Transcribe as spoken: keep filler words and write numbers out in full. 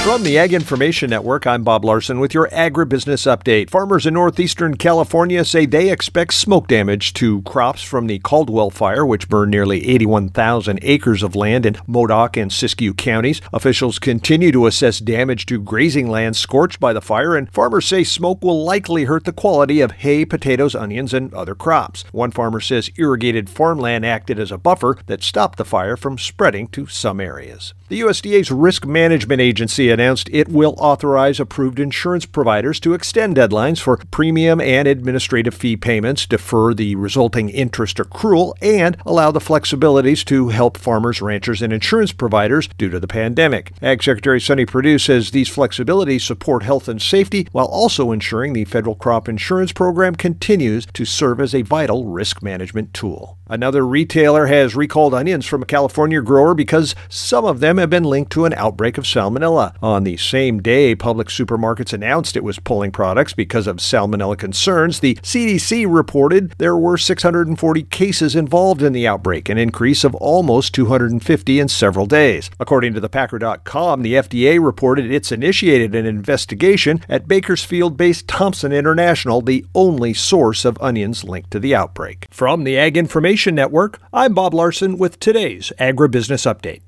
From the Ag Information Network, I'm Bob Larson with your agribusiness update. Farmers in northeastern California say they expect smoke damage to crops from the Caldwell fire, which burned nearly eighty-one thousand acres of land in Modoc and Siskiyou counties. Officials continue to assess damage to grazing land scorched by the fire, and farmers say smoke will likely hurt the quality of hay, potatoes, onions, and other crops. One farmer says irrigated farmland acted as a buffer that stopped the fire from spreading to some areas. The U S D A's Risk Management Agency announced it will authorize approved insurance providers to extend deadlines for premium and administrative fee payments, defer the resulting interest accrual, and allow the flexibilities to help farmers, ranchers, and insurance providers due to the pandemic. Ag Secretary Sonny Perdue says these flexibilities support health and safety while also ensuring the federal crop insurance program continues to serve as a vital risk management tool. Another retailer has recalled onions from a California grower because some of them have been linked to an outbreak of salmonella. On the same day Publix supermarkets announced it was pulling products because of salmonella concerns, the C D C reported there were six hundred forty cases involved in the outbreak, an increase of almost two hundred fifty in several days. According to the Packer dot com, the F D A reported it's initiated an investigation at Bakersfield-based Thompson International, the only source of onions linked to the outbreak. From the Ag Information Network, I'm Bob Larson with today's Agribusiness Update.